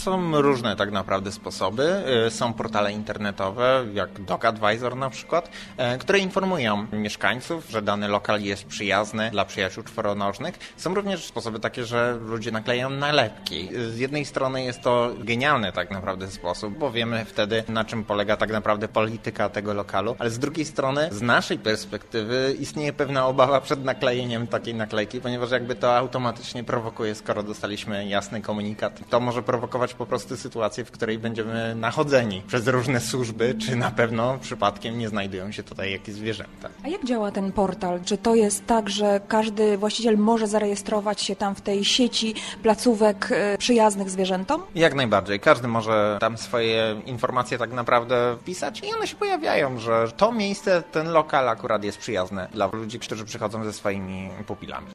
Są różne tak naprawdę sposoby. Są portale internetowe, jak DocAdvisor na przykład, które informują mieszkańców, że dany lokal jest przyjazny dla przyjaciół czworonożnych. Są również sposoby takie, że ludzie naklejają nalepki. Z jednej strony jest to genialny tak naprawdę sposób, bo wiemy wtedy, na czym polega tak naprawdę polityka tego lokalu, ale z drugiej strony, z naszej perspektywy istnieje pewna obawa przed naklejeniem takiej naklejki, ponieważ jakby to automatycznie prowokuje, skoro dostaliśmy jasny komunikat, to może prowokować po prostu sytuację, w której będziemy nachodzeni przez różne służby, czy na pewno przypadkiem nie znajdują się tutaj jakieś zwierzęta. A jak działa ten portal? Czy to jest tak, że każdy właściciel może zarejestrować się tam w tej sieci placówek przyjaznych zwierzętom? Jak najbardziej. Każdy może tam swoje informacje tak naprawdę wpisać i one się pojawiają, że to miejsce, ten lokal akurat jest przyjazny dla ludzi, którzy przychodzą ze swoimi pupilami.